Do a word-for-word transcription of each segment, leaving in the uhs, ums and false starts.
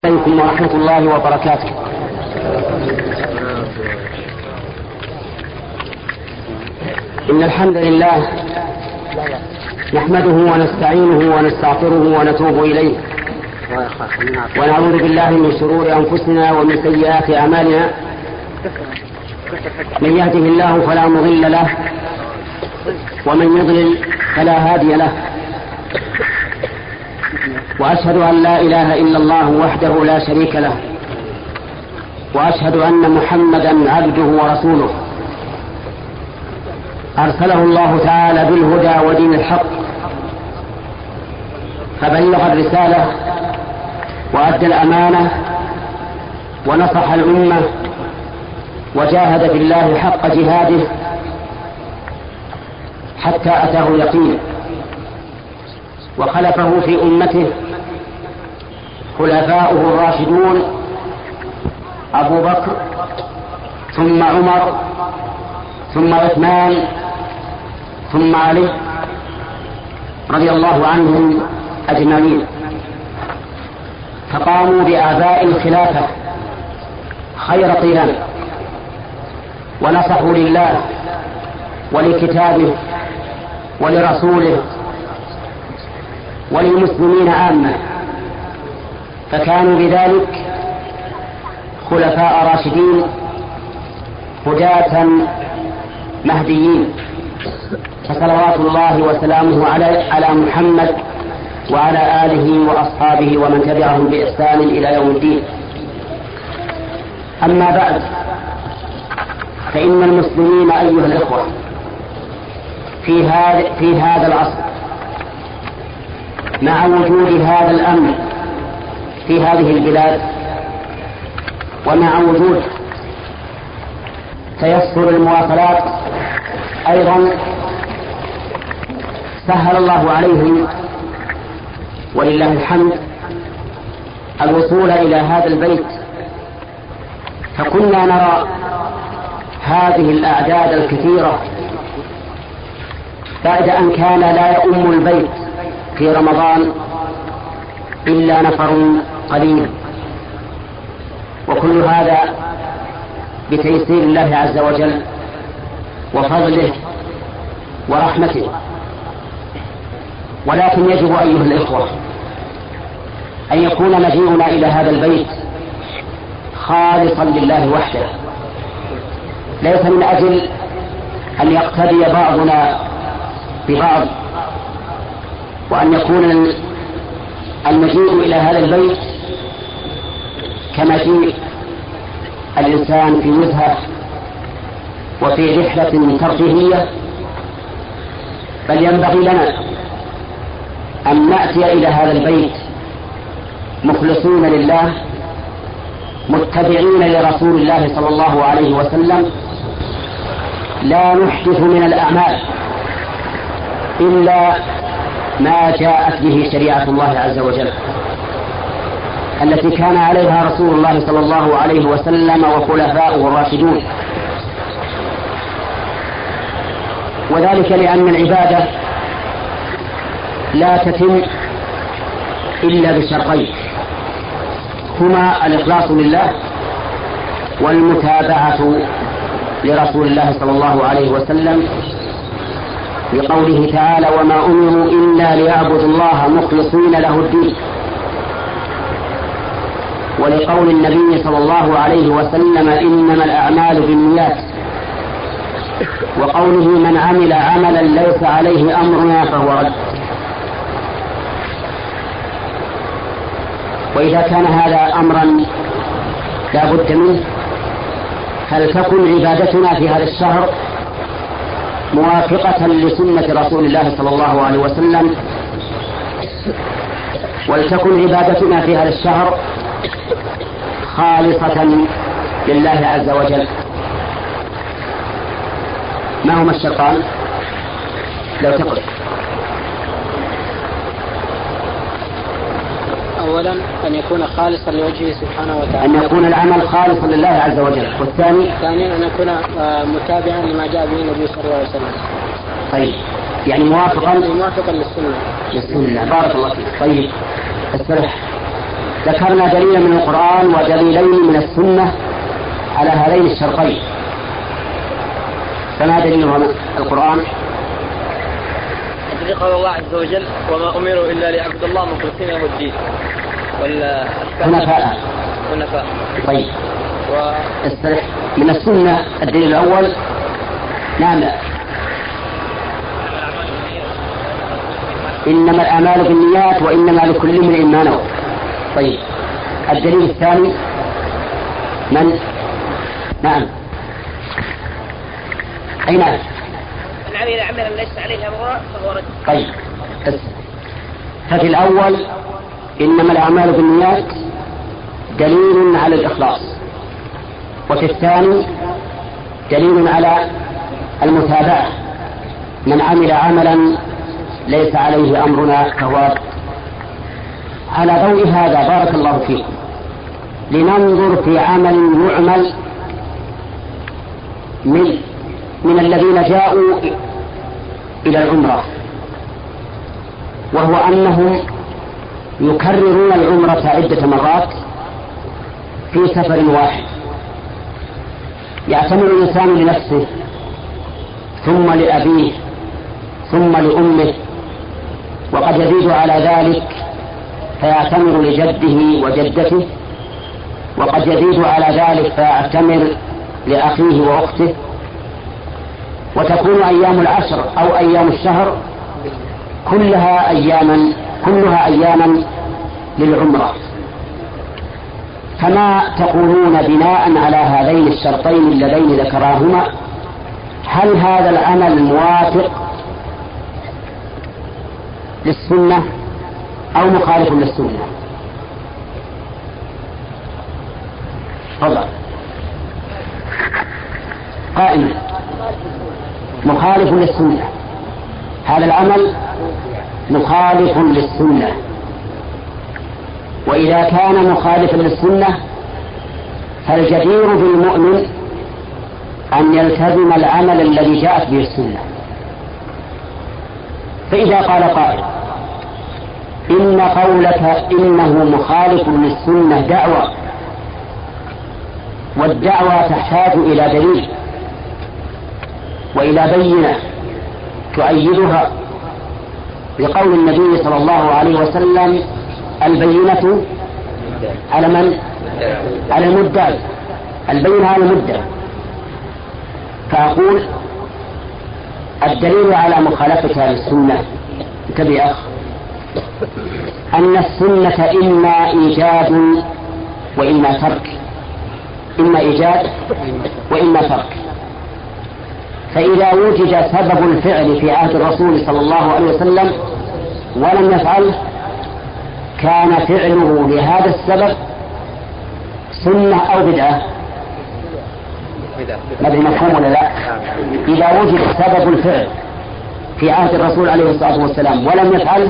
عليكم ورحمة الله وبركاته. إن الحمد لله نحمده ونستعينه ونستغفره ونتوب إليه، ونعوذ بالله من شرور أنفسنا ومن سيئات أعمالنا. من يهده الله فلا مضل له، ومن يضلل فلا هادي له. وأشهد أن لا إله إلا الله وحده لا شريك له، وأشهد أن محمدا عبده ورسوله أرسله الله تعالى بالهدى ودين الحق، فبلغ الرسالة وأدى الأمانة ونصح الأمة وجاهد في الله حق جهاده حتى أتاه اليقين. وخلفه في أمته خلفاؤه الراشدون أبو بكر ثم عمر ثم عثمان ثم علي رضي الله عنهم أجمعين، فقاموا بأعباء الخلافة خير قيام، ونصحوا لله ولكتابه ولرسوله وللمسلمين عامة، فكانوا بذلك خلفاء راشدين هداة مهديين. فصلوات الله وسلامه على محمد وعلى آله وأصحابه ومن تبعهم بإحسان إلى يوم الدين. أما بعد، فإن المسلمين أيها الإخوة في هذا في هذا العصر، مع وجود هذا الأمن في هذه البلاد، ومع وجود تيسر المواصلات أيضا، سهل الله عليهم ولله الحمد الوصول إلى هذا البيت. فكنا نرى هذه الأعداد الكثيرة بعد أن كان لا يؤم البيت في رمضان إلا نفر قليل، وكل هذا بتيسير الله عز وجل وفضله ورحمته. ولكن يجب أيها الإخوة أن يكون مجيئنا إلى هذا البيت خالصا لله وحده، ليس من أجل أن يقتدي بعضنا ببعض، وأن يكون المجيء إلى هذا البيت كمجيء الإنسان في نزهة وفي رحلة ترفيهية، بل ينبغي لنا أن نأتي إلى هذا البيت مخلصين لله، متبعين لرسول الله صلى الله عليه وسلم، لا نحدث من الأعمال إلا ما جاءت به شريعة الله عز وجل التي كان عليها رسول الله صلى الله عليه وسلم وخلفاؤه الراشدون. وذلك لأن العبادة لا تتم إلا بشرطين، هما الإخلاص لله والمتابعة لرسول الله صلى الله عليه وسلم، لقوله تعالى: وما أمروا إلا ليعبدوا الله مخلصين له الدين، ولقول النبي صلى الله عليه وسلم: إنما الأعمال بالنيات، وقوله: من عمل عملا ليس عليه أمرنا فهو رد. وإذا كان هذا أمرا لا بد منه، فلتكن عبادتنا في هذا الشهر موافقة لسنة رسول الله صلى الله عليه وسلم، ولتكن عبادتنا في هذا الشهر خالصة لله عز وجل. ما هما الشرطان؟ لو تقل. أولا أن يكون خالصا لوجهه سبحانه وتعالى، أن يكون العمل خالصا لله عز وجل. والثاني ثانيا أن يكون متابعا لما جاء به النبي صلى الله عليه وسلم. طيب، يعني موافقا يعني موافقا للسنة. للسنة. بارك الله فيك. طيب، استرح. ذكرنا دليلا من القرآن ودليلين من السنة على هذين الشرطين. فما دليل القرآن؟ الذي قال الله عز وجل وما أمروا إلا ليعبدوا الله مخلصين له الدين حنفاء. حنفاء. طيب. و... من السنة الدليل الأول نعم إنما الأعمال بالنيات وإنما لكل امرئ ما نوى. طيب الدليل الثاني من؟ نعم أي نعم من عمل عملا ليس عليه أمرنا فهو رد. طيب ففي الأول إنما الأعمال بالنيات دليل على الإخلاص، وفي الثاني دليل على المتابعة، من عمل عملا ليس عليه أمرنا فهو رد. على ضوء هذا بارك الله فيكم لننظر في عمل يعمل من من الذين جاءوا إلى العمرة، وهو أنهم يكررون العمرة عدة مرات في سفر واحد. يعتمر الإنسان لنفسه ثم لأبيه ثم لأمه، وقد يزيد على ذلك فيعتمر لجده وجدته، وقد يزيد على ذلك فيعتمر لأخيه وأخته، وتكون أيام العشر أو أيام الشهر كلها أياما كلها أياما للعمرة. فما تقولون بناء على هذين الشرطين اللذين ذكراهما؟ هل هذا العمل موافق للسنة أو مخالف للسنة؟ تفضل. قائما مخالف للسنة، هذا العمل مخالف للسنة، وإذا كان مخالفا للسنة فالجدير بالمؤمن أن يلتزم العمل الذي جاءت به السنة. فإذا قال قائل إن قولك إنه مخالف للسنة دعوة، والدعوة تحتاج إلى دليل وإلى بينة تؤيدها، بقول النبي صلى الله عليه وسلم البينة على من؟ على المدعي، البينة على المدعي. فأقول الدليل على مخالفتها للسنة انتبه يا أخ، أن السنة إما إيجاد وإما ترك، إما إيجاد وإما ترك. فإذا وجد سبب الفعل في عهد الرسول صلى الله عليه وسلم ولم يفعله كان فعله لهذا السبب سنة أو بدعة. ما أدري مفهوم ولا لا؟ إذا وجد سبب الفعل في عهد الرسول عليه الصلاة والسلام ولم يفعله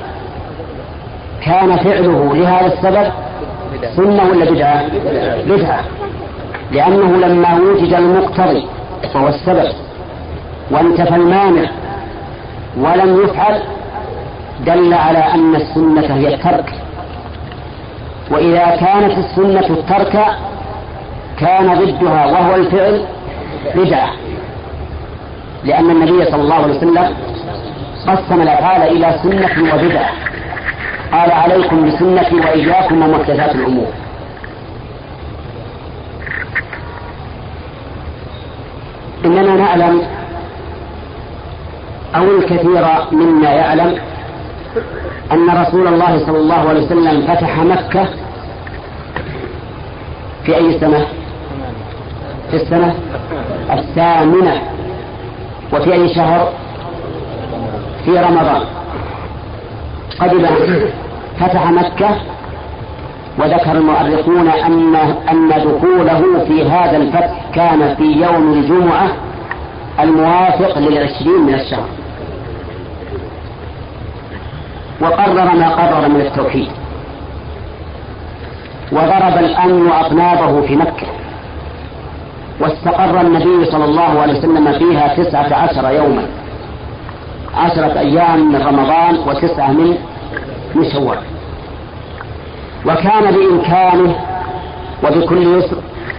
كان فعله لهذا السبب سنة ولا بدعة؟ بدعة، لأنه لما وجد المقتضي وهو السبب وانتفى المانع ولم يفعل دل على أن السنة هي الترك. وإذا كانت السنة الترك كان ضدها وهو الفعل بدعة، لأن النبي صلى الله عليه وسلم قسم الأفعال إلى سنة وبدعة، قال عليكم بسنتي وإياكم ومحدثات الأمور. إننا نعلم أو الكثير منا يعلم أن رسول الله صلى الله عليه وسلم فتح مكة في أي سنة؟ في السنة الثامنة. وفي أي شهر؟ في رمضان. قبل فتح مكة، وذكر المؤرخون أن أن دخوله في هذا الفتح كان في يوم الجمعة الموافق للعشرين من الشهر، وقرر ما قرر من التوحيد، وضرب الأمن أطنابه في مكة، واستقر النبي صلى الله عليه وسلم فيها تسعة عشر يوما، عشرة أيام من رمضان وتسعة من من شوال. وكان بإمكانه وبكل يسر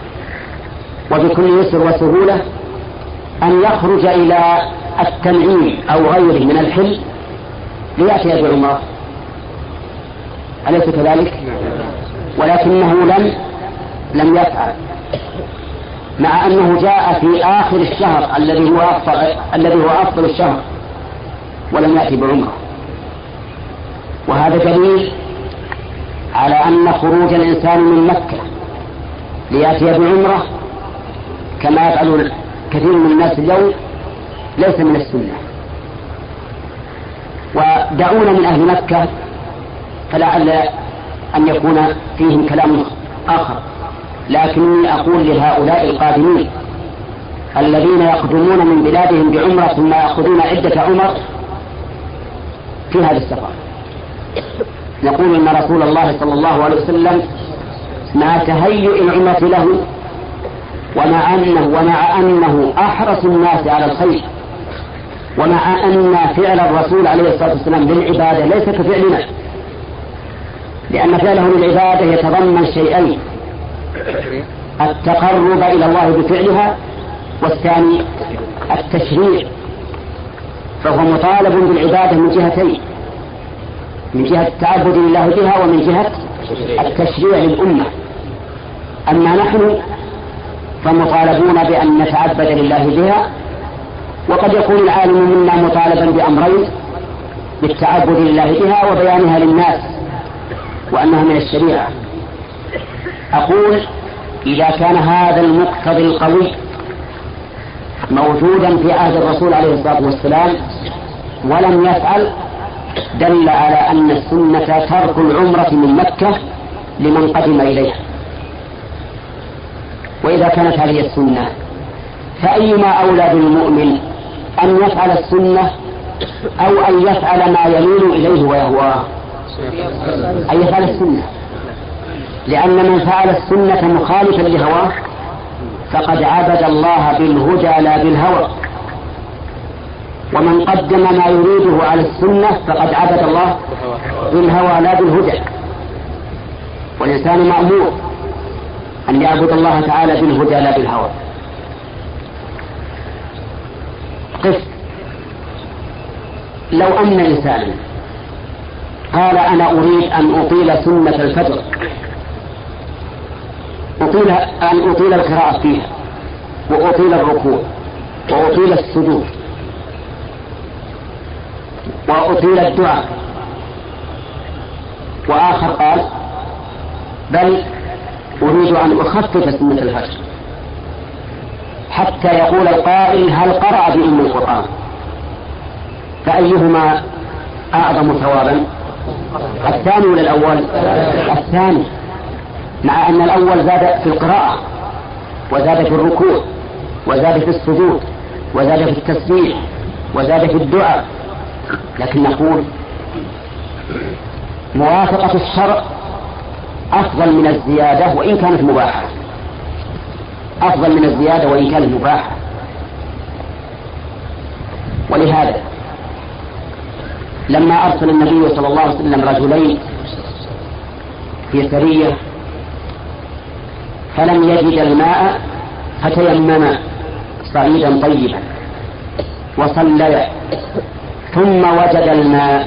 وبكل يسر وسهولة أن يخرج إلى التنعيم أو غيره من الحل ليأتي بعمره، أليس كذلك؟ ولكنه لم لم يفعل، مع أنه جاء في آخر الشهر الذي هو أفضل الذي هو أفضل الشهر ولم يأتي بعمره. وهذا دليل على أن خروج الإنسان من مكة ليأتي بعمره كما يفعل كثير من الناس اليوم ليس من السنة. ودعونا من أهل مكة فلعل أن يكون فيهم كلام آخر، لكني أقول لهؤلاء القادمين الذين يقدمون من بلادهم بعمرة ثم يأخذون عدة عمر في هذا السفر، نقول إن رسول الله صلى الله عليه وسلم مع تهيئ العمرة له ومع أنه, ومع أنه أحرص الناس على الخير، ومع أن فعل الرسول عليه الصلاة والسلام للعبادة ليس كفعلنا، لأن فعله للعبادة يتضمن شيئين: التقرب إلى الله بفعلها، والثاني التشريع. فهو مطالب بالعبادة من جهتين: من جهة التعبد لله بها ومن جهة التشريع للأمة. أما نحن فمطالبون بأن نتعبد لله بها، وقد يكون العالم منا مطالبا بأمرين: بالتعبد لله بها وبيانها للناس وأنها من الشريعة. أقول إذا كان هذا المقتضي القوي موجودا في عهد الرسول عليه الصلاة والسلام ولم يفعل، دل على أن السنة ترك العمرة من مكة لمن قدم إليها. وإذا كانت هذه السنة فأيما أولى بالمؤمن أن يفعل السنة أو أن يفعل ما يميل إليه ويهواه؟ أن يفعل السنة، لأن من فعل السنة مخالفا لهواه فقد عبد الله بالهدى لا بالهوى، ومن قدم ما يريده على السنة فقد عبد الله بالهوى لا بالهدى. والإنسان مأمور أن يعبد الله تعالى بالهدى لا بالهوى. قف لو أن إنسانا قال أنا أريد أن أطيل سنة الفجر، أطيل أن أطيل القراءة فيها وأطيل الركوع وأطيل السجود وأطيل الدعاء، وآخر قال بل أريد أن أخفف سنة الفجر، حتى يقول القائل هل قرأ بأم القرآن؟ فأيهما أعظم ثوابا؟ الثاني ولا الأول؟ الثاني، مع أن الأول زاد في القراءة وزاد في الركوع وزاد في السجود وزاد في التسبيح وزاد في الدعاء. لكن نقول موافقة الشرع أفضل من الزيادة وإن كانت مباحة، أفضل من الزيادة وإن كانت مباحة. ولهذا لما أرسل النبي صلى الله عليه وسلم رجلين في سرية فلم يجد الماء فتيمما صعيدا طيبا وصليا ثم وجد الماء،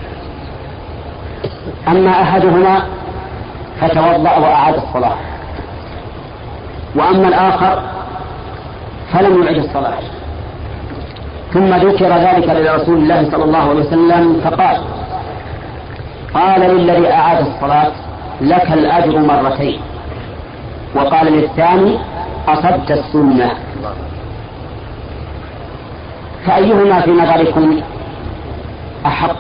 أما أحدهما فتوضأ وأعاد الصلاة، وأما الآخر فلم يعد الصلاة. ثم ذكر ذلك لرسول الله صلى الله عليه وسلم فقال قال للذي أعاد الصلاة لك الأجر مرتين، وقال للثاني أصبت السنة. فأيهما في نظركم أحق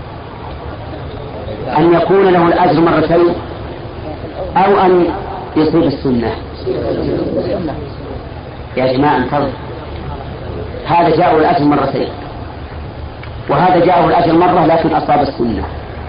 أن يكون له الأجر مرتين أو أن يصيب السنة؟ يا جماعة انتظر، هذا جاءه الأجر مرتين وهذا جاءه الأجر مرة لكن أصاب السنة.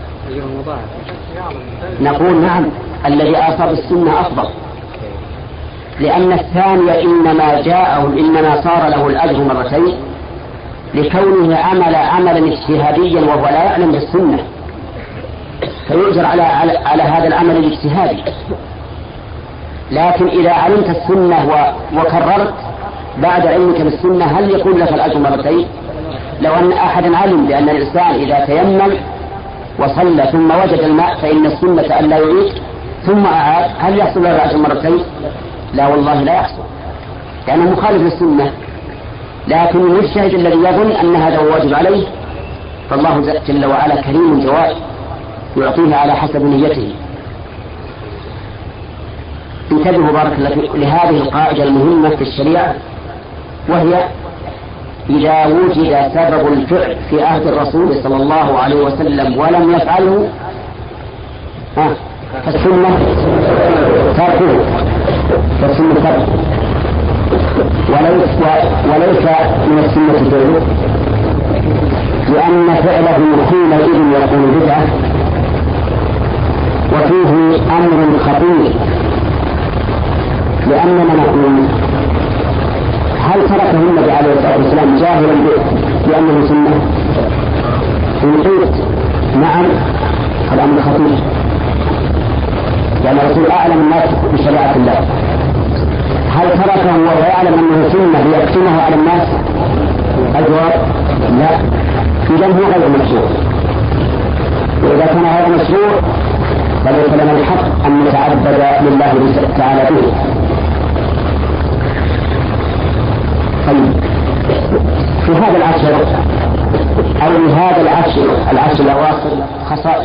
نقول نعم، الذي أصاب السنة أفضل، لأن الثاني إنما جاءه إنما صار له الأجر مرتين لكونه عمل عملا اجتهاديا وهو لا يعلم بالسنة، فيؤجر على, على, على هذا العمل الاجتهادي. لكن إذا علمت السنة وكررت بعد علمك بالسنة هل يكون لك الأجر مرتين؟ لو أن أحدا علم بأن الإنسان إذا تيمم وصلى ثم وجد الماء فإن السنة أن لا يعيد ثم أعاد، هل يحصل له الأجر مرتين؟ لا والله لا يحصل، لأنه مخالف للسنة. لكن المجتهد الذي يظن أن هذا هو واجب عليه فالله جل وعلا كريم جواد يعطيه على حسب نيته. انتبهوا بارك الله فيكم لهذه القاعدة المهمة في الشريعة، وهي إذا وجد سبب الفعل في عهد الرسول صلى الله عليه وسلم ولم يفعله آه. فالسنة تركه، فالسنة تركه، وليس, وليس من السنة فعله، لأن فعله حينئذ يكون بدعة وفيه أمر خطير. لأننا نقول هل تركه النبي عليه الصلاة والسلام جاهلا بأنه سنة؟ إن قلت نعم الأمر خطير، لأن الرسول أعلم الناس بشريعة الله. هل تركه وهو يعلم أنه سنة ليكتمه على الناس؟ الجواب لا. إذا هو غير مشروع، وإذا كان هذا مشروع فليس لنا الحق أن نتعبد لله تعالى به. طيب في هذا العشر أو لهذا العشر العشر الأواخر خصائص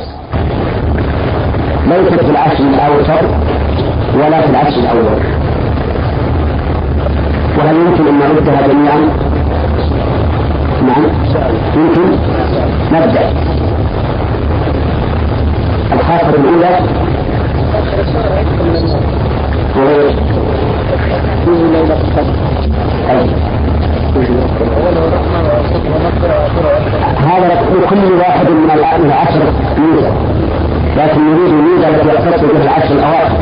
ليست في العشر الأوسط ولا في العشر الأول. وهل يمكن أن نردها جميعا؟ نعم يمكن. نبدأ. الخاصة الأولى وهي ليلة القدر. هذا لكل واحد من العشر ميزة، لكن نريد الميزة التي يختص بها العشر الأواخر.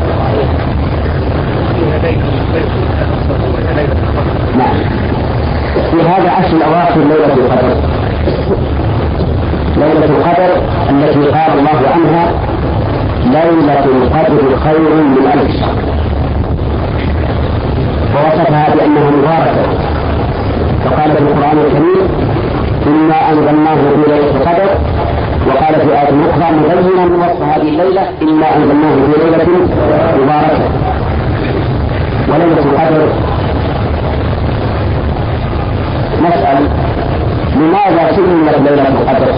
نعم في هذا عشر الأواخر ليلة القدر. ليلة القدر التي قال الله عنها ليلة القدر خير من ألف شهر، ووصفها بأنها مباركة، فقال في القرآن الكريم إنا أنزلناه في ليلة القدر، وقال في آية أخرى مبينا وصف هذه الليلة إنا أنزلناه في ليلة مباركة. وليلة القدر نسأل لماذا سميت ليلة القدر؟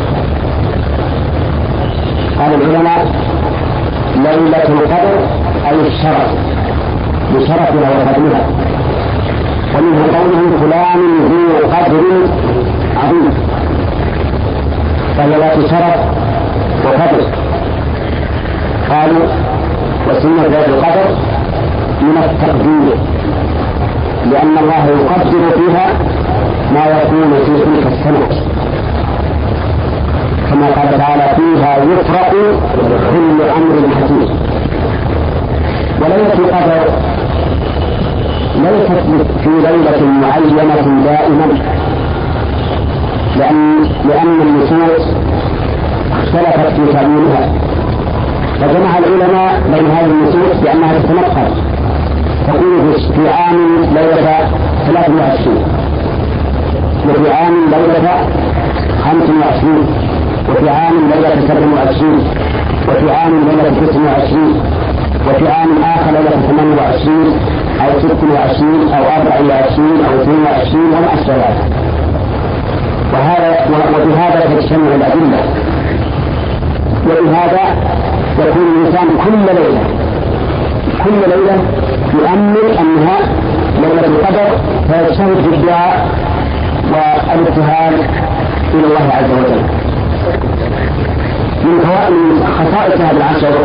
قال العلماء ليلة القدر أي الشرف، بشرفها وفضلها، ومنه قوله فلان ذو قدر عظيم، فهي ذات شرف وفضل. قالوا وسميت ليلة القدر من التقدير، لأن الله يقدر فيها ما يكون في تلك السنة، كما قال تعالى فيها يفرق كل أمر حكيم. وليلة القدر ليست في ليلة معينة دائما، لأن, لأن النصوص اختلفت في تعيينها، فجمع العلماء بين هذه النصوص بأنها تتنقل، تقول في عام ليلة ثلاث وعشرين، وفي عام ليلة خمس وعشرين، وفي عام ليلة سبع وعشرين، وفي عام ليلة تسع وعشرين، وفي عام آخر ليلة ثمان وعشرين أو ست وعشرين أو أربع وعشرين أو اثنين وعشرين وما أشبه ذلك. وهذا وبهذا تجتمع الأدلة، وبهذا يكون الإنسان كل ليلة كل ليلة يؤمن أنها ليلة القدر، فيجتهد في الدعاء والابتهال إلى الله عز وجل. من خصائص هذا العشر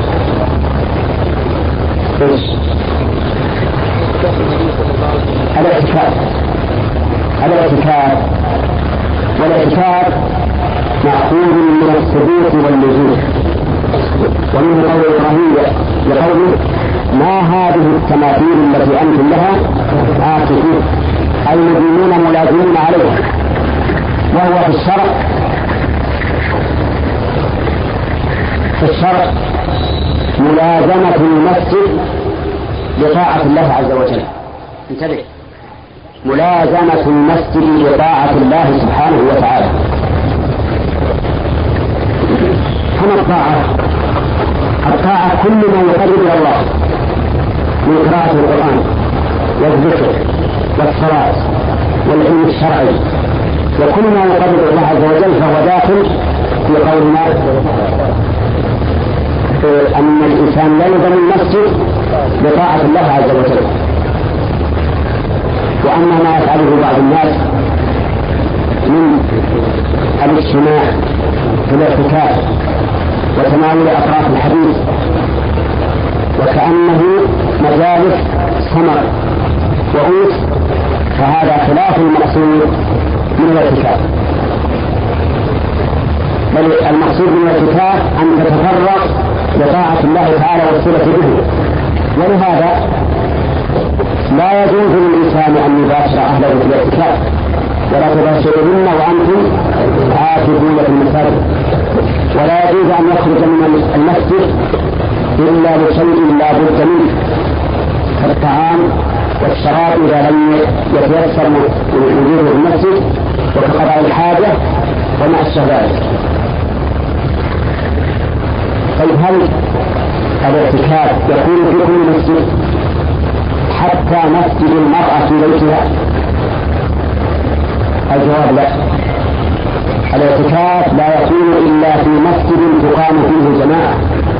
ايش؟ الاعتكاف. الاعتكاف والاعتكاف مأخوذ من الثبوت واللزوم، ومن قول إبراهيم لقوله ما هذه التماثيل التي أنتم لها عاكفون، أي مدينون ملازمون عليها. وهو في الشرع في الشرع ملازمة المسجد لطاعة الله عز وجل. انتبه، ملازمة المسجد لطاعة الله سبحانه وتعالى. كما الطاعة، الطاعة كل ما يقرب إلى الله من قراءة القرآن والذكر والصلاة والعلم الشرعي، وكل ما يقرب إلى الله عز وجل فهو داخل في قولنا أن الإنسان لا يلزم المسجد بطاعة الله عز وجل. وأما ما يفعله بعض الناس من الاجتماع في الاعتكاف وتناول أطراف الحديث وكأنه مجالس سمر وأوس، فهذا خلاف المقصود من الاعتكاف. بل المقصود من الاعتكاف أن تتفرغ لطاعة الله تعالى والصلة به. ولهذا لا يجوز للإنسان أن يباشر أهله في الاعتكاف، ولا تباشرهن وأنتم عاكفون في المساجد، ولا يجوز أن يخرج من المسجد إلا لشيء لا بد منه كالطعام والشراب إذا لم يتيسر وجوده في المسجد، وكقضاء الحاجة وما أشبه ذلك. طيب هل الاعتكاف يكون في كل مسجد حتى مسجد المرأة في بيتها؟ الجواب لا. الاعتكاف لا يكون إلا في مسجد تقام فيه جماعة.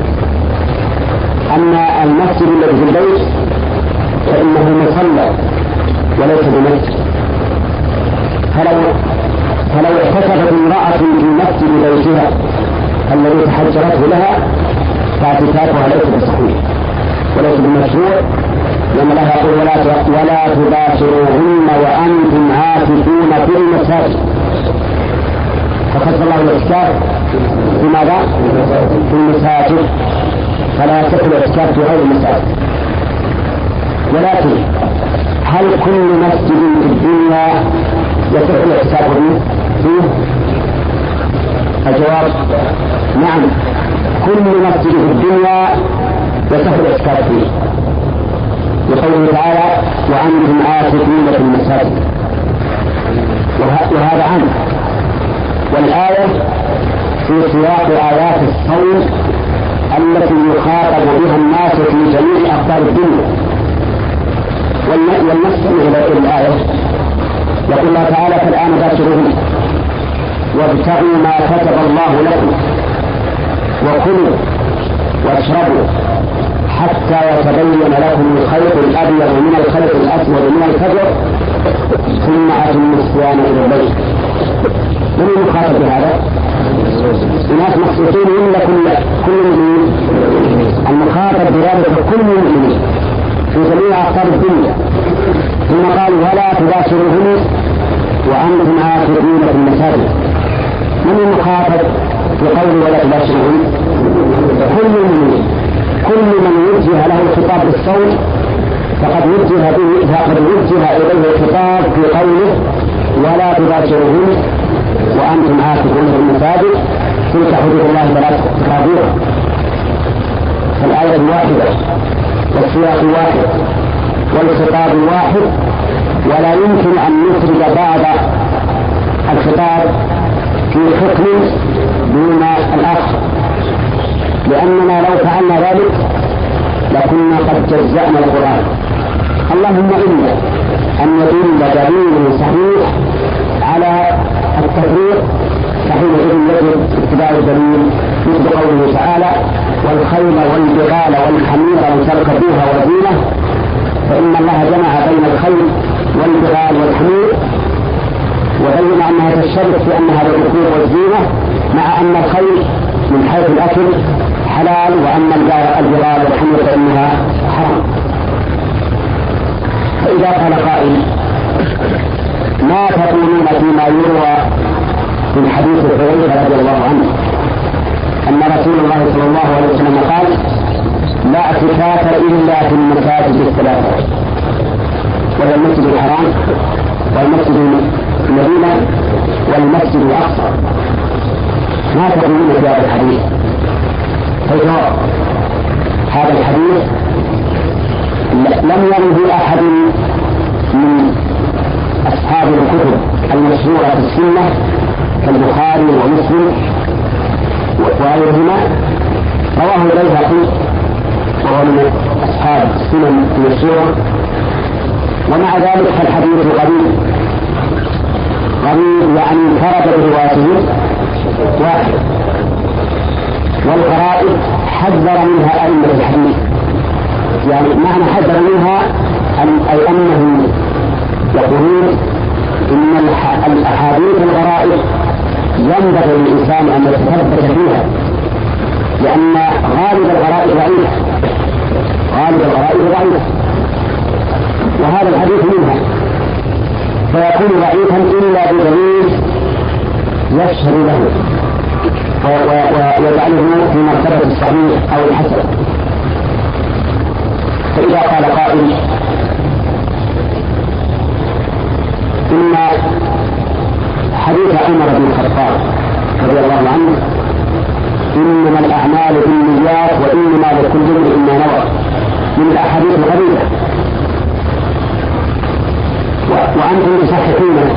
أما المسجد الذي في البيت فإنه مصلى وليس بمسجد. فلو فلو اعتكفت امرأة في مسجد بيتها الذي تحجرته لها فاعتكافها ليس بصحيح وليس بمشروع، لأن الله يقول ولا ولا تباشروهن وأنتم عاكفون في المساجد. فخص الله الاعتكاف بماذا؟ في المساجد، فلا يصح الاعتكاف في غير المساجد. ولكن هل كل مسجد في الدنيا يصح الاعتكاف فيه؟ الجواب نعم، كل مسجد في الدنيا يصح الاعتكاف فيه، لقوله تعالى وأنتم عاكفون في المساجد، وهذا عام. والآية في سياق آيات الصوم التي يخاطب بها الناس في جميع أقطار الدنيا. والنستمع إلى الآية يقول الله تعالى فالآن باشروهن وابتغوا ما كتب الله لكم وكلوا واشربوا حتى يتبين لكم الخيط الأبيض من الخيط الأسود من الفجر ثم أتموا الصيام إلى الليل. من المخاطب بهذا؟ الناس مخصوصين ولا كل كل المؤمنين؟ المخاطب بذلك كل المؤمنين في جميع أقطار الدنيا. ثم قال ولا تباشروهن وأنتم عاكفون في المساجد. من المخاطب بقول ولا تباشروهن؟ كل المؤمنين. كل من وجه له الخطاب بالصوم فقد وجه به فقد وجه إليه الخطاب في قوله ولا تباشروهن وأنتم عاكفون في المساجد تلك حدود الله فلا تقربوها. فالآية واحدة والسياق واحد والخطاب واحد، ولا يمكن أن نخرج بعض الخطاب في حكم دون الآخر، لأننا لو فعلنا ذلك لكنا قد جزأنا القرآن. اللهم إلا أن يدل دليل صحيح على التفريق فحينئذ يجب اتباع الدليل، مثل قوله تعالى والخيل والبغال والحمير لتركبوها وزينة، فإن الله جمع بين الخيل والبغال والحمير وبين أنها تشترك في أنها للركوب والزينة، مع أن الخيل من حيث الأكل حلال وأما البغال والحمير فإنها حرام. فإذا قال قائل ما تقولون فيما يروى من حديث هريرة رضي الله عنه أن رسول الله صلى الله عليه وسلم قال لا اعتكاف إلا في المساجد الثلاثة، وهي المسجد الحرام والمسجد المدينة والمسجد الأقصى. ما تقولون في هذا الحديث؟ فالجواب هذا الحديث لم يرد أحد من أصحاب الكتب المشهورة في السنة كالبخاري ومسلم وغيرهما، رواه البيهقي وهو من أصحاب السنن المشهورة، ومع ذلك فالحديث غريب غريب يعني انفرد بروايته واحد، والغرائب حذر منها أئمة الحديث، يعني معنى حذر منها أي أنهم يقولون إن الأحاديث الغرائب ينبغي للإنسان أن يتثبت فيها، لأن غالب الغرائب ضعيف غالب الغرائب ضعيف وهذا الحديث منها، فيكون ضعيفا إلا بدليل يشهد له ويجعله في مرتبة الصحيح أو الحسن. فإذا قال قائل إن حديث عمر بن الخطاب رضي الله عنه إنما الأعمال بالنيات وإنما لكل امرئ ما نوى من الأحاديث الغريبة وأنتم تصححونه،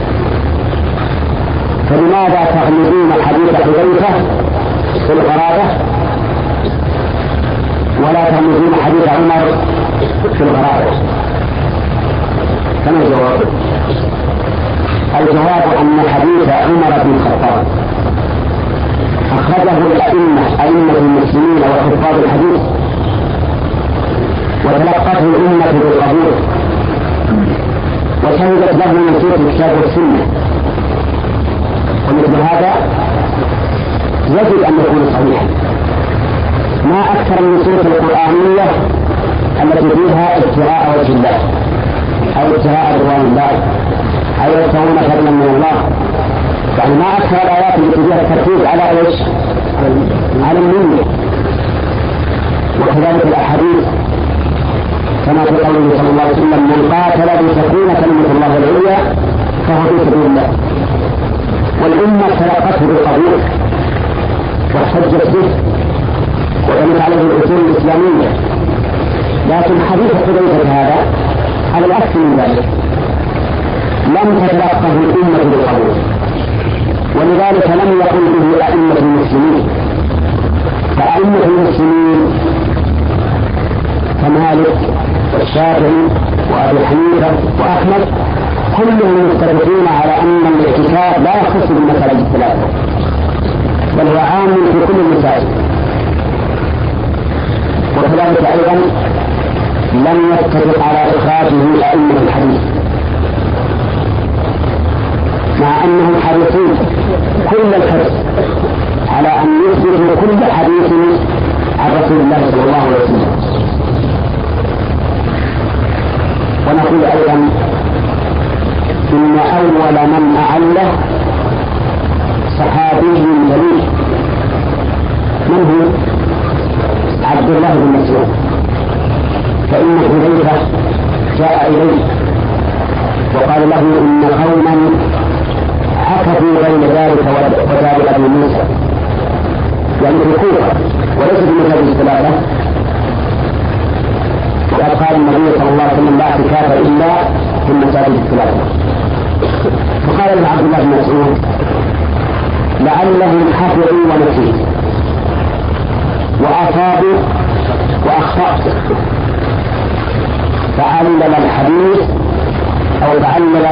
فلماذا تغلبون حديث حذيفة في الغرابة ولا تغلبون حديث عمر في الغرابة؟ كما الجواب؟ الجواب أن حديث عمر بن الخطاب أخرجه الأئمة أئمة المسلمين وحفاظ الحديث وتلقته الأمة بالقبول وشهدت له نصوص الكتاب والسنة، ومثل هذا يجب أن يكون صحيحا. ما أكثر النصوص القرآنية التي فيها ابتغاء وجه الله أو ابتغاء رضوان الله أو يبتغون فضلا من الله، يعني ما أكثر الآيات التي فيها التركيز على إيش؟ على النية. وكذلك الأحاديث كما في قوله صلى الله عليه وسلم من قاتل لتكون كلمة الله العليا فهو في سبيل الله، والأمة تلقته بالقبول واحتجت به وبنت عليه الأصول الإسلامية. لكن حديث حذيفة هذا على العكس من ذلك لم تتلقه الأمة بالقبول، ولذلك لم يقل به أئمة المسلمين. فأئمة المسلمين كمالك والشافعي وأبي حنيفة وأحمد كلهم متفقون على أن الاعتكاف لا يخص بالمساجد الثلاثة بل هو عام في كل المساجد. وكذلك أيضا لم يتفق على إخراجه أئمة الحديث مع أنهم حريصون كل الحرص على أن يثبتوا كل حديث عن رسول الله صلى الله عليه وسلم. ونقول أيضا إن أول من أعله صحابي جليل من هو؟ عبد الله بن مسعود، فإن حذيفة جاء إليه وقال له إن قوما عكفوا بين ذلك وبين أبي موسى، يعني في الكوفة وليس في المساجد الثلاثة، وقد قال النبي صلى الله عليه وسلم لا اعتكاف إلا في المساجد الثلاثة. فقال له عبد الله بن مسعود لعلهم حفظوا ونسيوا وأصابوا وأخطأوا، فعلل الحديث أو تعلل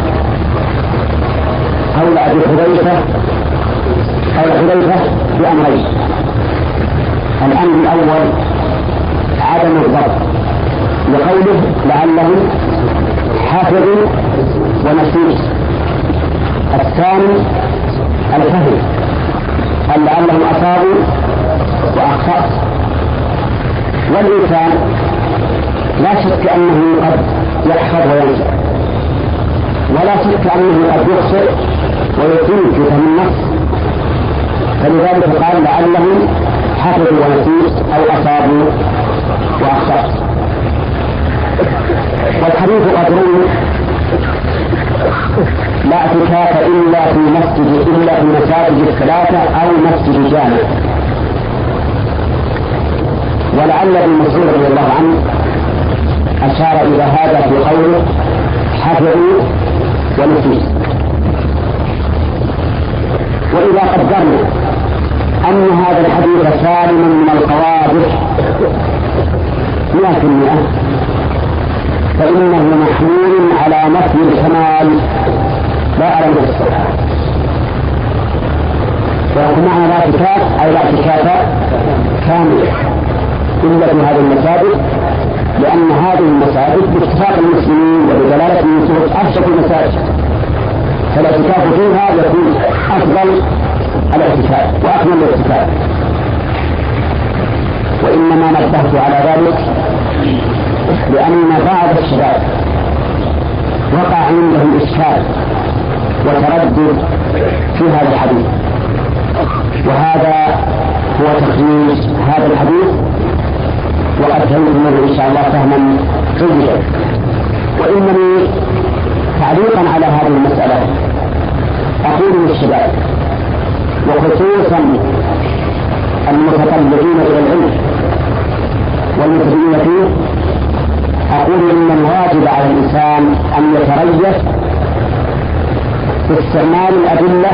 قول أبي حذيفة قول حذيفة بأمرين: الأمر الأول عدم الضبط لقوله لعلهم حافظوا ونسيوا، الثاني الفهم قال لعلهم أصابوا وأخطأوا. والإنسان لا شك أنه قد يحفظ وينسى، ولا شك أنه قد يخطئ ويطيل في فهم النص، فلذلك قال لعلهم حفظوا ونسيوا أو أصابوا وأخطأوا. والحديث قدرون لا اعتكاف إلا في مسجد إلا في مساجد الثلاثة أو مسجد جامع. ولعل ابن مسعود رضي الله عنه أشار إلى هذا في قوله حفظوا ونسيوا. وإذا قدرنا أن هذا الحديث سالما من القوادح مئة في المئة فإنه محمول على نفي الكمال لا على الصحة. ويكون معنا لا اعتكاف أي لا اعتكاف كامل إلا في هذه المساجد، لأن هذه المساجد باتفاق المسلمين وبدلالة النصوص أفضل المساجد، فالاعتكاف فيها يكون أفضل الاعتكاف وأكمل الاعتكاف. وإنما نبهت على ذلك لأن بعض الشباب وقع عندهم إشكال وتردد في هذا الحديث، وهذا هو تخريج هذا الحديث وقد فهمتم إن شاء الله فهما جيدا. وإنني تعليقا على هذه المسألة أقول للشباب وخصوصا المتطلعين إلى العلم والمتدين فيه، أقول إن الواجب على الإنسان أن يتريث في استعمال الأدلة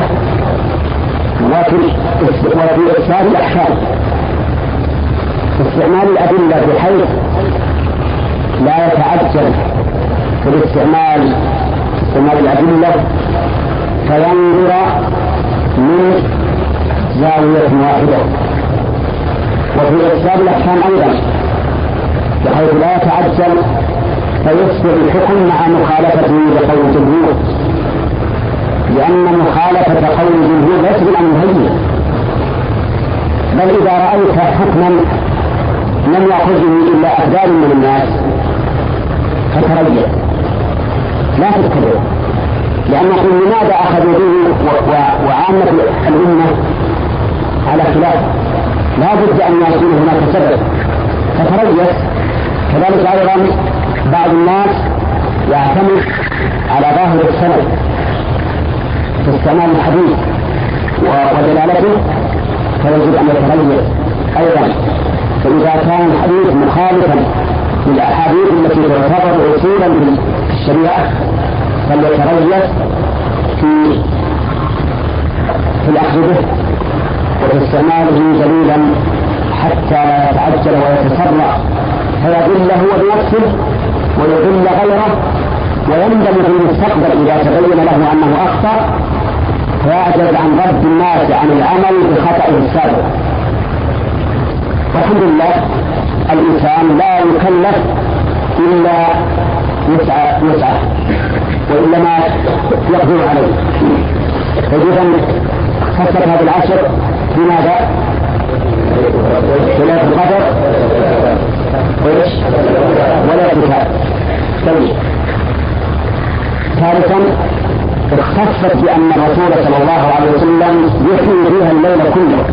وفي إرسال الأحكام، في استعمال الأدلة بحيث لا يتعجل في الاستعمال استعمال الأدلة فينظر من زاوية واحدة، وفي إرسال الأحكام أيضا بحيث لا يتعجل فيصبح الحكم مع مخالفته لقول الجمهور، لأن مخالفة قول الجمهور ليس بالأمر هين، بل إذا رأيت حكما لم يأخذه إلا أقدار من الناس فتريث لا تتبعه، لأنه لماذا أخذوا به وعامة الأمة على خلاف؟ لا بد أن يكون هناك سبب فتريث. كذلك أيضا بعض الناس يعتمد على ظاهر السند في استعمال الحديث ودلالته، فيجب أن يتريث أيضا. فإذا كان الحديث مخالفا للأحاديث التي تعتبر أصولا في الشريعة فليتريث في في الأخذ به وفي استعماله دليلا حتى لا يتعجل ويتسرع فيضل هو بنفسه ويضل غيره، ويندم في المستقبل إذا تبين له أنه أخطأ فيعجز عن رد الناس عن العمل بخطأه السابق. والحمد لله الإنسان لا يكلف إلا يسعى يسعى وإلا ما يقدر عليه. فإذا خصت هذا العشر بماذا؟ ليلة القدر وإيش؟ والاعتكاف. طيب ثالثا اختصت بأن الرسول صلى الله عليه وسلم يحيي فيها الليل كله،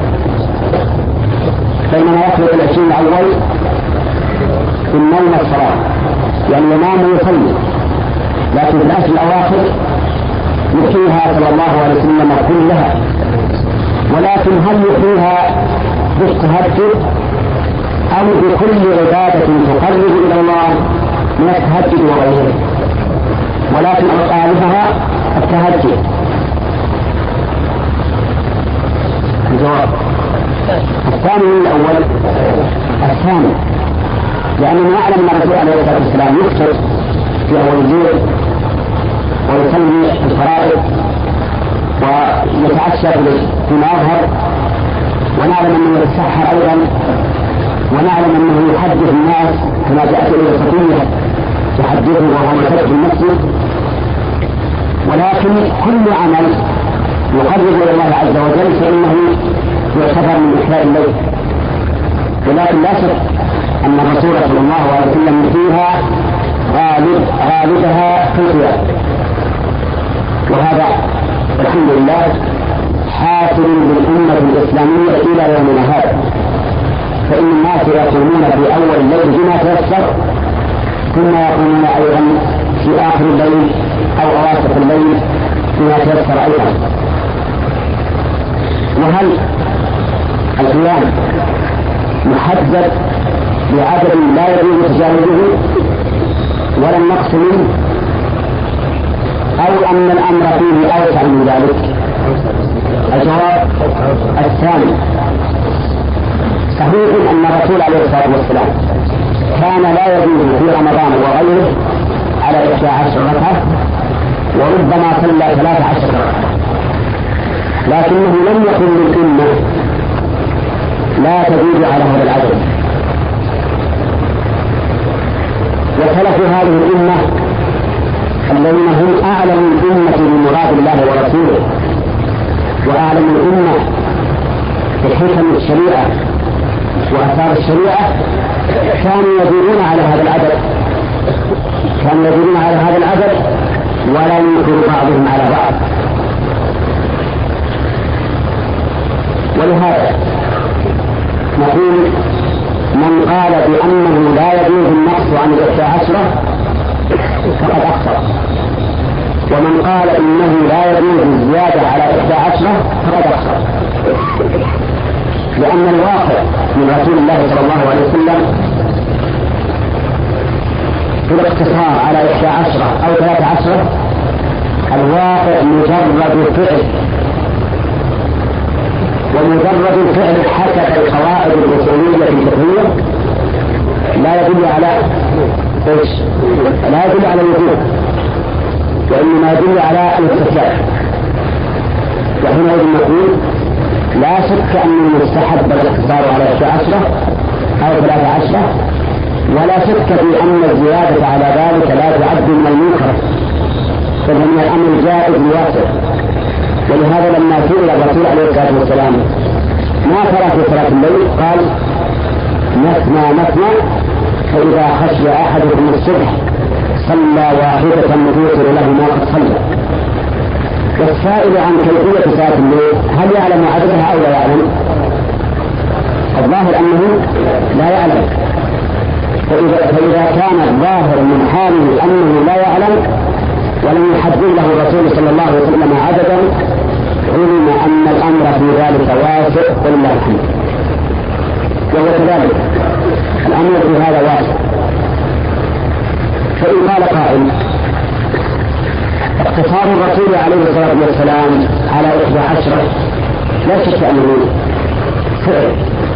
بينما يخلق العشرين الأول في النوم الصلاة، يعني ينام ويصلي، لكن في العشر الأواخر يحييها صلى الله عليه وسلم كلها. ولكن هل يحييها بالتهجد أو بكل عبادة تقرب إلى الله من التهجد وغيره؟ ولكن أغلبها التهجد. الجواب الثاني من الأول الثاني، لأننا نعلم أن الرسول عليه الصلاة والسلام يكثر في أول الليل ويصلي الفرائض ويتعشى فيما يظهر، ونعلم أنه يتسحر أيضا، ونعلم أنه يحدث الناس كما جاءت إلى الصفية يحدثه وهو مسجد في المسجد. ولكن كل عمل يقرب إلى الله عز وجل فإنه يعتبر من إحياء الليل، ولكن لا شك أن الرسول صلى الله عليه وسلم فيها غالب غالبها في القيام، وهذا الحمد لله حاصل بالأمة الإسلامية إلى يومنا هذا، فإن الناس يقومون في أول الليل بما تيسر، ثم يقومون أيضا في آخر الليل أو أواسط الليل بما تيسر أيضا. وهل القيام محدد بعدد لا يجوز تجاوزه ولا النقص منه، أو أن الأمر فيه أوسع من ذلك؟ الجواب الثاني. صحيح أن الرسول عليه الصلاة والسلام كان لا يجوز في رمضان وغيره على إحدى عشر ركعة، وربما صلى ثلاث عشر ركعة، لكنه لم يكن للأمة لا تزيد على هذا العدد. وسلف هذه الأمة الذين هم أعلم الأمة بمراد الله ورسوله وأعلم الأمة بحكم الشريعة وأثار الشريعة كانوا يدورون على هذا العدد، كانوا يدورون على هذا العدد ولا ينكر بعضهم على بعض. ولهذا نقول من قال بأنه لا يجوز النقص عن الإحدى عشرة فقد أخطأ، ومن قال إنه لا يجوز الزيادة على إحدى عشرة فقد أخطأ، لأن الواقع من رسول الله صلى الله عليه وسلم في الاقتصار على إحدى عشرة أو ثلاث عشرة الواقع مجرد فعل، ومجرد الفعل حسب القواعد الأصولية الفقهية لا يدل على ايش؟ لا يدل على الوجوب، وإنما يدل على الاستحباب. وحينئذ نقول لا شك أن المستحب الاقتصار على إحدى عشرة أو ثلاث عشرة، ولا شك في أن الزيادة على ذلك لا تعد من المنكر، بل من الأمر الجائز الواسع. ولهذا لما سئل الرسول عليه الصلاة والسلام ما ترى في صلاة الليل قال مثنى مثنى، فإذا خشي أحدكم الصبح صلى واحدة توتر له ما قد صلى. والسائل عن كيفية صلاة الليل هل يعلم عددها أو لا يعلم؟ الظاهر أنه لا يعلم، فإذا, فإذا كان الظاهر من حاله أنه لا يعلم ولم يحدد له الرسول صلى الله عليه وسلم عددا علم أن الأمر في ذلك واسع ولله الحمد. وهو كذلك الأمر في هذا واسع. فإن قال قائل اقتصار الرسول عليه الصلاة والسلام على إحدى عشرة لا شك أنه فعل،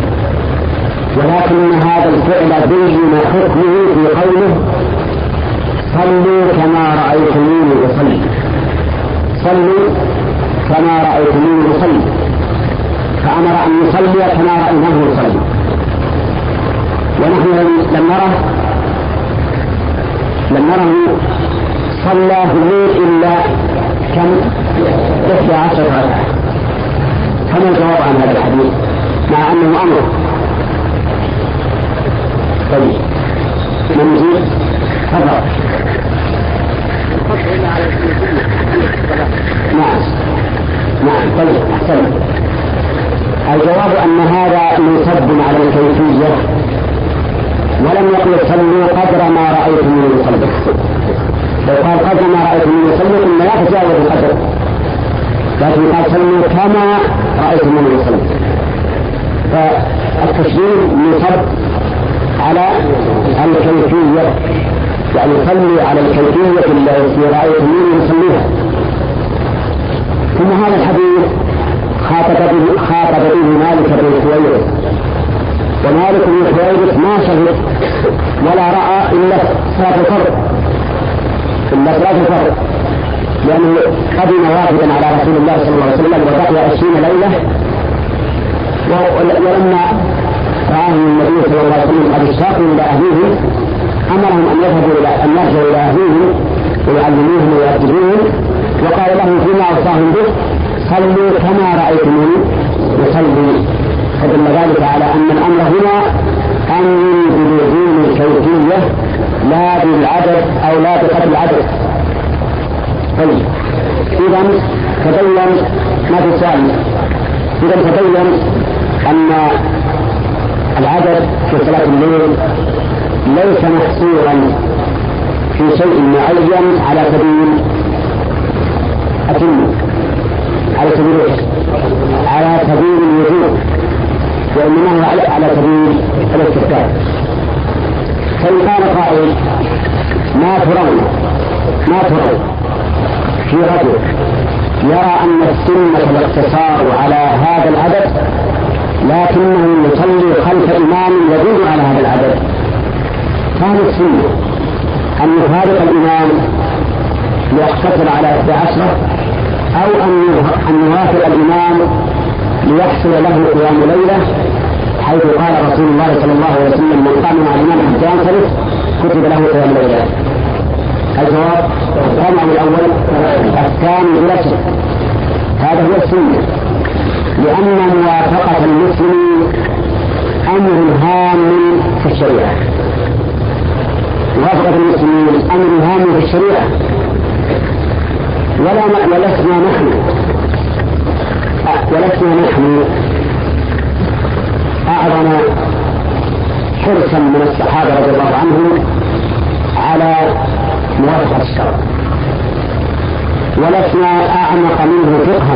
ولكن هذا الفعل بين حكمه في قوله صلوا كما رأيتموني أصلي، صلوا كما رأيتموني أصلي، فأمر أن يصلي كما رأيناه يصلي. ونحن لم نره لم نره صلى في الليل إلا كم إحدى عشرة ركعة. فما الجواب عن هذا الحديث مع أنه أمر؟ طيب من يجيب؟ تفضل. نعم نعم طيب أحسن. الجواب أن هذا منصب على الكيفية، ولم يقل صلوا قدر ما رأيتم يصلي. لو قال قدر ما رأيتم يصلي إن لا تجاوز القدر، لكن قال صلوا كما رأيتم يصلي، فالتشريع منصب على الكيفية، يعني صلوا على الكيفية التي رأيتم يصليها. ثم هذا الحديث خاطب به خاطب به مالك بن حويرث، ومالك بن حويرث ما شهد ولا رأى إلا صلاة الفرض إلا صلاة الفرض لأنه قدم واحدا على رسول الله صلى الله عليه وسلم وبقي عشرين ليلة، ولما رآه النبي صلى الله عليه وسلم قد اشتاقوا إلى أهليه أمرهم أن يذهبوا إلى أن يرجعوا إلى أهليهم ويعلموهم ويؤدبوهم، وقال لهم فيما أوصاهم به صلوا كما رأيتموني يصلي. فدل ذلك على أن الأمر هنا أمر بلزوم الكيفية لا بالعدد أو لا بقدر العدد. طيب إذن تبين ما في سؤال، إذن تبين أن العدد في صلاة الليل ليس محصورا في شيء معين على سبيل أتم على سبيل على سبيل الوجوب، وإنما هو على سبيل الاستحباب. فإن قال قائل ما ترون ما ترون في رجل يرى أن السنة الاقتصار على هذا العدد لكنه يصلي خلف إمام يزيد على هذا العدد، فهل السنة أن يفارق الإمام ليقتصر على إحدى عشرة أو أن يوافق الإمام ليحصل له قيام ليلة، حيث قال رسول الله صلى الله عليه وسلم من قام مع الإمام حتى ينصرف كتب له قيام ليلة؟ الجواب الثاني الأول الثاني بلا شك هذا هو السنة، لأن موافقة المسلمين أمر هام في الشريعة. موافقة المسلمين أمر هام في الشريعة، ولا ولسنا نحن ولسنا نحن أعظم حرصا من الصحابة رضي الله عنهم على موافقة الشرع، ولسنا أعمق منه فقها،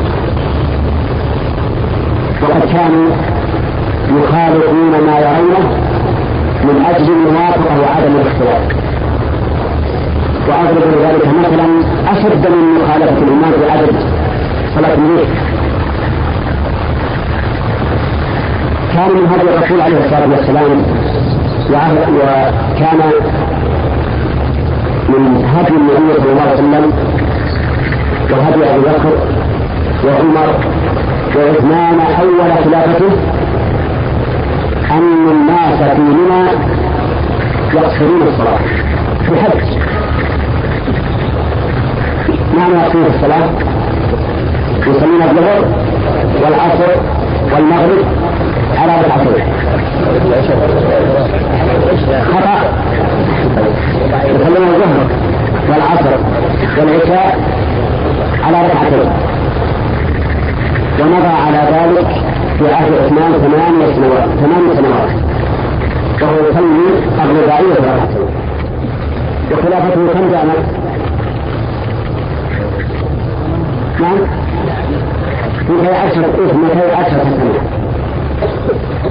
وقد كانوا يخالفون ما يرونه من أجل الموافقة وعدم الاختلاف. وأضرب لذلك مثلا أشد من مخالفة الإمام في عدد صلاة الليل. كان من هدي الرسول عليه الصلاة والسلام وكان من هدي النبي صلى الله عليه وسلم وهدي أبي بكر وعمر وعثمان أول خلافته أن الناس في منى يقصرون الصلاة في الحج. معنى يقصرون الصلاة يصلون الظهر والعصر والمغرب على ركعتين. خطأ، يصلون الظهر والعصر والعشاء على ركعتين، ومضى على ذلك في عهد عثمان ثمانية سنوات ثمان سنوات وهو يصلي الرباعية ركعتين. وخلافته كم جاءت؟ نعم، اثنتي عشرة اثنتي عشرة سنة